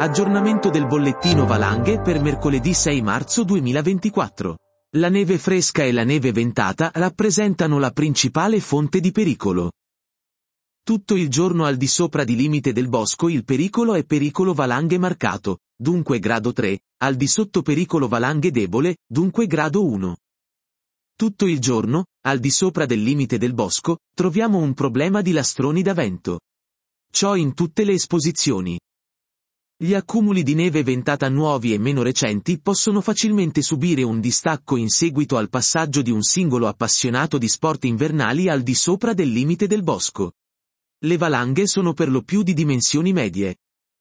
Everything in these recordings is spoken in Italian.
Aggiornamento del bollettino valanghe per mercoledì 6 marzo 2024. La neve fresca e la neve ventata rappresentano la principale fonte di pericolo. Tutto il giorno al di sopra di limite del bosco il pericolo è pericolo valanghe marcato, dunque grado 3, al di sotto pericolo valanghe debole, dunque grado 1. Tutto il giorno, al di sopra del limite del bosco, troviamo un problema di lastroni da vento. Ciò in tutte le esposizioni. Gli accumuli di neve ventata nuovi e meno recenti possono facilmente subire un distacco in seguito al passaggio di un singolo appassionato di sport invernali al di sopra del limite del bosco. Le valanghe sono per lo più di dimensioni medie.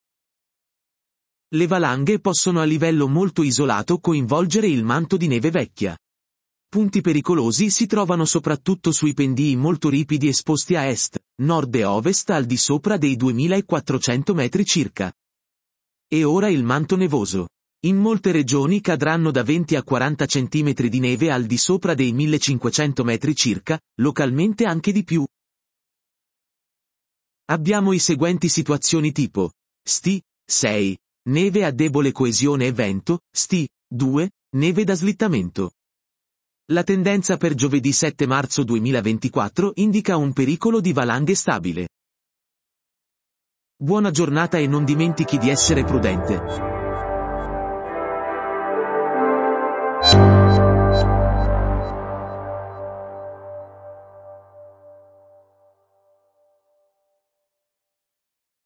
Le valanghe possono a livello molto isolato coinvolgere il manto di neve vecchia. Punti pericolosi si trovano soprattutto sui pendii molto ripidi esposti a est, nord e ovest al di sopra dei 2400 metri circa. E ora il manto nevoso. In molte regioni cadranno da 20 a 40 cm di neve al di sopra dei 1500 metri circa, localmente anche di più. Abbiamo i seguenti situazioni tipo. Sti. 6. Neve a debole coesione e vento. Sti. 2. Neve da slittamento. La tendenza per giovedì 7 marzo 2024 indica un pericolo di valanghe stabile. Buona giornata e non dimentichi di essere prudente.